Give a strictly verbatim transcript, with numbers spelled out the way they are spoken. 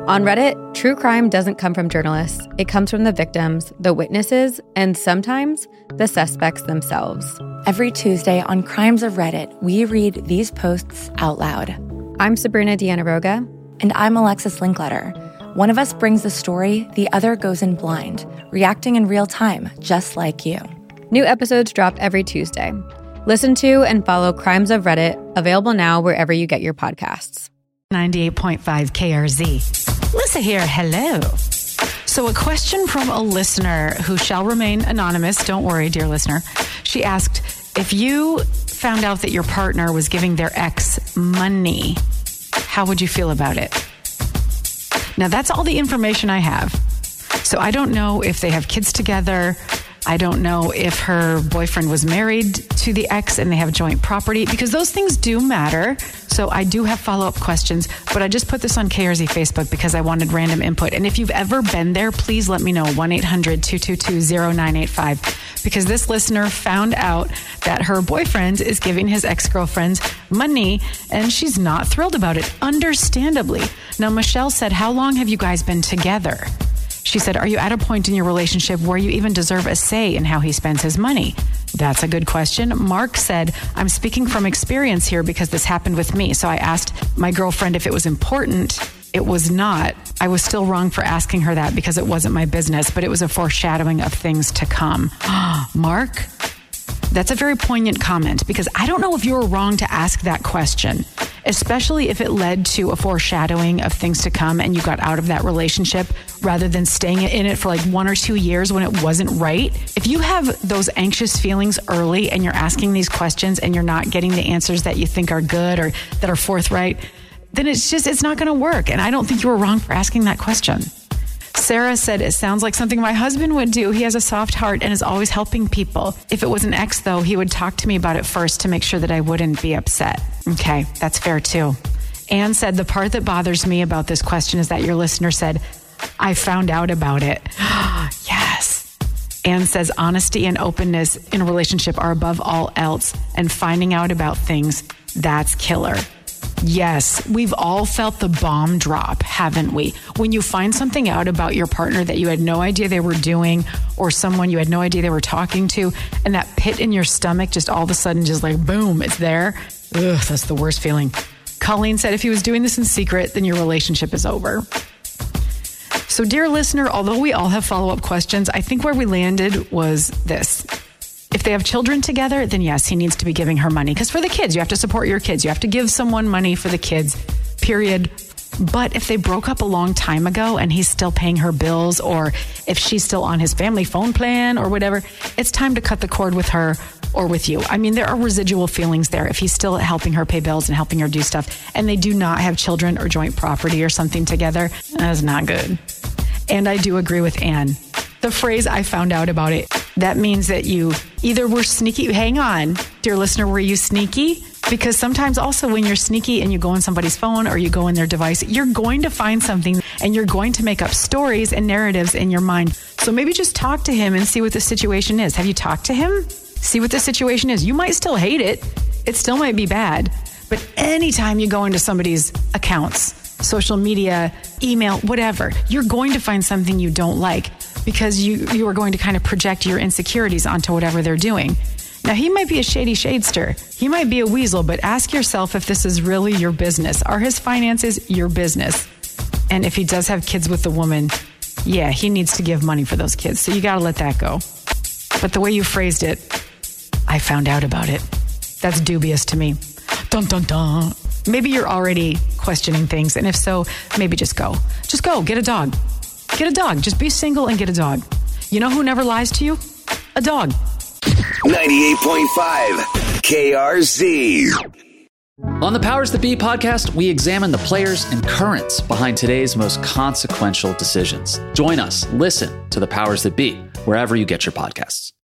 On Reddit, true crime doesn't come from journalists. It comes from the victims, the witnesses, and sometimes the suspects themselves. Every Tuesday on Crimes of Reddit, we read these posts out loud. I'm Sabrina Dianaroga. And I'm Alexis Linkletter. One of us brings the story, the other goes in blind, reacting in real time, just like you. New episodes drop every Tuesday. Listen to and follow Crimes of Reddit, available now wherever you get your podcasts. ninety-eight point five K R Z. Lisa here, hello. So a question from a listener who shall remain anonymous. Don't worry, dear listener. She asked, if you found out that your partner was giving their ex money, how would you feel about it? Now, that's all the information I have. So I don't know if they have kids together. I don't know if her boyfriend was married to the ex and they have joint property, because those things do matter. So I do have follow-up questions, but I just put this on K R Z Facebook because I wanted random input. And if you've ever been there, please let me know, one eight hundred two two two zero nine eight five, because this listener found out that her boyfriend is giving his ex-girlfriends money and she's not thrilled about it, understandably. Now, Michelle said, how long have you guys been together? She said, are you at a point in your relationship where you even deserve a say in how he spends his money? That's a good question. Mark said, I'm speaking from experience here because this happened with me. So I asked my girlfriend if it was important. It was not. I was still wrong for asking her that because it wasn't my business, but it was a foreshadowing of things to come. Mark, that's a very poignant comment because I don't know if you were wrong to ask that question, especially if it led to a foreshadowing of things to come and you got out of that relationship rather than staying in it for like one or two years when it wasn't right. If you have those anxious feelings early and you're asking these questions and you're not getting the answers that you think are good or that are forthright, then it's just, it's not going to work. And I don't think you were wrong for asking that question. Sarah said, it sounds like something my husband would do. He has a soft heart and is always helping people. If it was an ex, though, he would talk to me about it first to make sure that I wouldn't be upset. Okay, that's fair, too. Anne said, the part that bothers me about this question is that your listener said, I found out about it. Yes. Anne says, honesty and openness in a relationship are above all else, and finding out about things, that's killer. Yes, we've all felt the bomb drop, haven't we? When you find something out about your partner that you had no idea they were doing, or someone you had no idea they were talking to, and that pit in your stomach just all of a sudden just like, boom, it's there. Ugh, that's the worst feeling. Colleen said, if he was doing this in secret, then your relationship is over. So, dear listener, although we all have follow-up questions, I think where we landed was this. If they have children together, then yes, he needs to be giving her money. Because for the kids, you have to support your kids. You have to give someone money for the kids, period. But if they broke up a long time ago and he's still paying her bills, or if she's still on his family phone plan or whatever, it's time to cut the cord with her or with you. I mean, there are residual feelings there. If he's still helping her pay bills and helping her do stuff, and they do not have children or joint property or something together, that's not good. And I do agree with Anne. The phrase, I found out about it, that means that you either were sneaky. Hang on, dear listener, were you sneaky? Because sometimes also when you're sneaky and you go on somebody's phone or you go on their device, you're going to find something and you're going to make up stories and narratives in your mind. So maybe just talk to him and see what the situation is. Have you talked to him? See what the situation is. You might still hate it. It still might be bad. But anytime you go into somebody's accounts, social media, email, whatever, you're going to find something you don't like because you, you are going to kind of project your insecurities onto whatever they're doing. Now, he might be a shady shadester. He might be a weasel, but ask yourself if this is really your business. Are his finances your business? And if he does have kids with the woman, yeah, he needs to give money for those kids. So you got to let that go. But the way you phrased it, I found out about it. That's dubious to me. Dun, dun, dun. Maybe you're already questioning things. And if so, maybe just go. Just go. Get a dog. Get a dog. Just be single and get a dog. You know who never lies to you? A dog. ninety-eight point five K R Z. On the Powers That Be podcast, we examine the players and currents behind today's most consequential decisions. Join us. Listen to the Powers That Be wherever you get your podcasts.